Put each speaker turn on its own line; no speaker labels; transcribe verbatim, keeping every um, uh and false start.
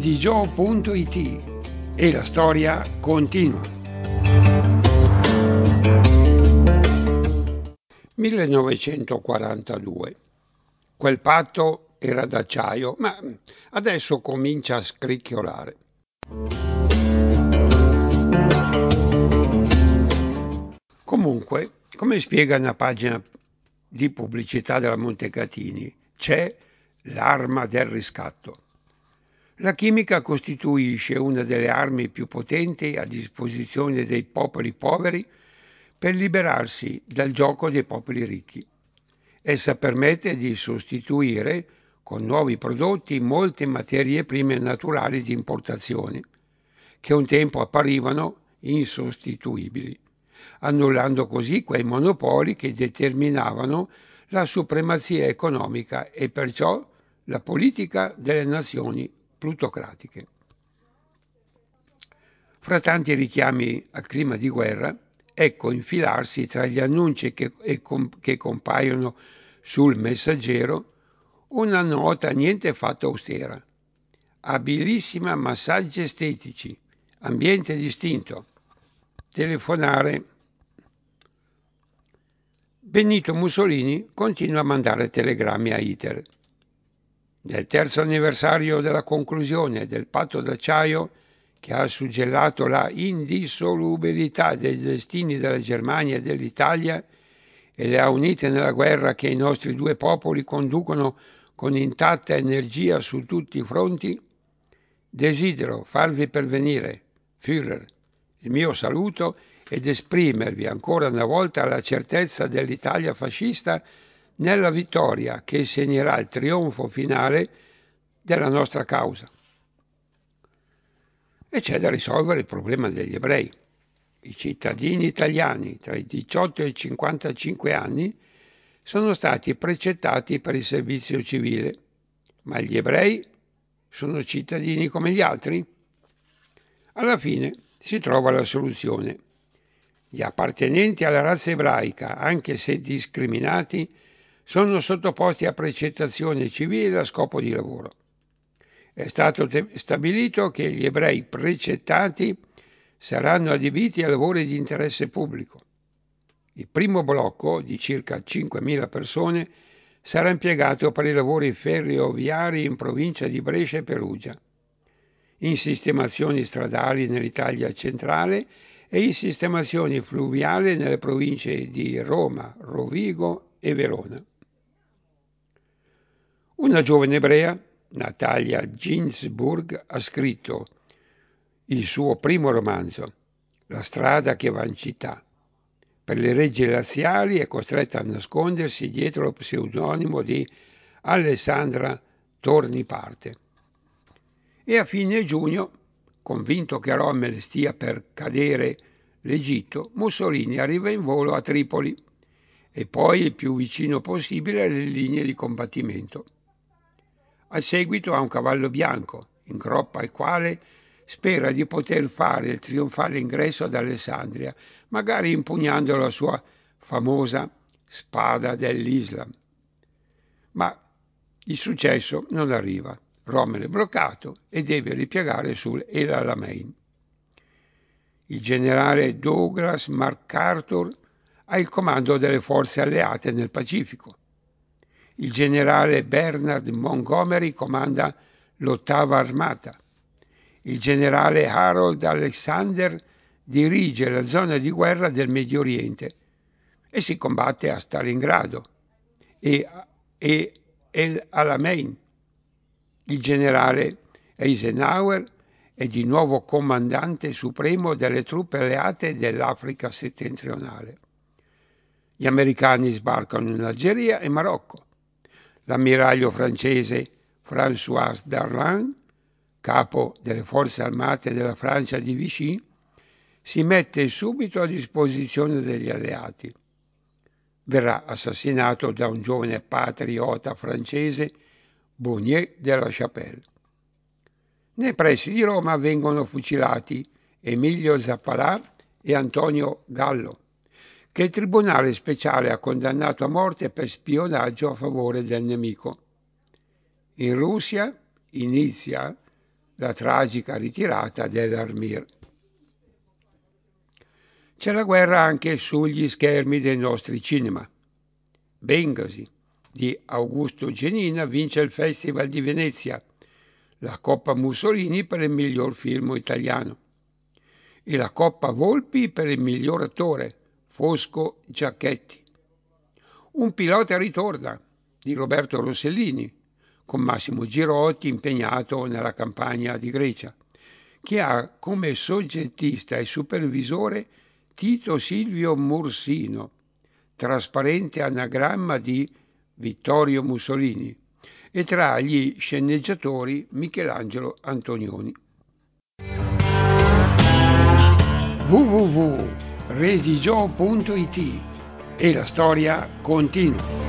di gio punto it e la storia continua. millenovecentoquarantadue. Quel patto era d'acciaio, ma adesso comincia a scricchiolare. Comunque, come spiega una pagina di pubblicità della Montecatini, c'è l'arma del riscatto. La chimica costituisce una delle armi più potenti a disposizione dei popoli poveri per liberarsi dal gioco dei popoli ricchi. Essa permette di sostituire con nuovi prodotti molte materie prime naturali di importazione, che un tempo apparivano insostituibili, annullando così quei monopoli che determinavano la supremazia economica e perciò la politica delle nazioni plutocratiche. Fra tanti richiami al clima di guerra, ecco infilarsi tra gli annunci che, che compaiono sul Messaggero una nota niente affatto austera. Abilissima massaggi estetici, ambiente distinto. Telefonare. Benito Mussolini continua a mandare telegrammi a Hitler. Nel terzo anniversario della conclusione del patto d'acciaio, che ha suggellato la indissolubilità dei destini della Germania e dell'Italia e le ha unite nella guerra che i nostri due popoli conducono con intatta energia su tutti i fronti, desidero farvi pervenire, Führer, il mio saluto ed esprimervi ancora una volta la certezza dell'Italia fascista nella vittoria che segnerà il trionfo finale della nostra causa. E c'è da risolvere il problema degli ebrei. I cittadini italiani tra i diciotto e i cinquantacinque anni sono stati precettati per il servizio civile, ma gli ebrei sono cittadini come gli altri? Alla fine si trova la soluzione. Gli appartenenti alla razza ebraica, anche se discriminati, sono sottoposti a precettazione civile a scopo di lavoro. È stato te- stabilito che gli ebrei precettati saranno adibiti a lavori di interesse pubblico. Il primo blocco, di circa cinquemila persone, sarà impiegato per i lavori ferroviari in provincia di Brescia e Perugia, in sistemazioni stradali nell'Italia centrale e in sistemazioni fluviali nelle province di Roma, Rovigo e Verona. Una giovane ebrea, Natalia Ginsburg, ha scritto il suo primo romanzo, La strada che va in città. Per le leggi razziali è costretta a nascondersi dietro lo pseudonimo di Alessandra Torniparte. E a fine giugno, convinto che Rommel stia per cadere l'Egitto, Mussolini arriva in volo a Tripoli e poi il più vicino possibile alle linee di combattimento. Al seguito ha un cavallo bianco, in groppa al quale spera di poter fare il trionfale ingresso ad Alessandria, magari impugnando la sua famosa spada dell'Islam. Ma il successo non arriva. Rommel è bloccato e deve ripiegare sul El Alamein. Il generale Douglas MacArthur ha il comando delle forze alleate nel Pacifico. Il generale Bernard Montgomery comanda l'ottava armata. Il generale Harold Alexander dirige la zona di guerra del Medio Oriente e si combatte a Stalingrado e, e El Alamein. Il generale Eisenhower è di nuovo comandante supremo delle truppe alleate dell'Africa settentrionale. Gli americani sbarcano in Algeria e Marocco. L'ammiraglio francese François Darlan, capo delle forze armate della Francia di Vichy, si mette subito a disposizione degli alleati. Verrà assassinato da un giovane patriota francese, Bonnier de la Chapelle. Nei pressi di Roma vengono fucilati Emilio Zappalà e Antonio Gallo, che il Tribunale Speciale ha condannato a morte per spionaggio a favore del nemico. In Russia inizia la tragica ritirata dell'Armir. C'è la guerra anche sugli schermi dei nostri cinema. Bengasi di Augusto Genina vince il Festival di Venezia, la Coppa Mussolini per il miglior film italiano e la Coppa Volpi per il miglior attore, Fosco Giacchetti. Un pilota ritorna di Roberto Rossellini, con Massimo Girotti impegnato nella campagna di Grecia, che ha come soggettista e supervisore Tito Silvio Mursino, trasparente anagramma di Vittorio Mussolini, e tra gli sceneggiatori Michelangelo Antonioni. w w w punto redigio punto it e la storia continua.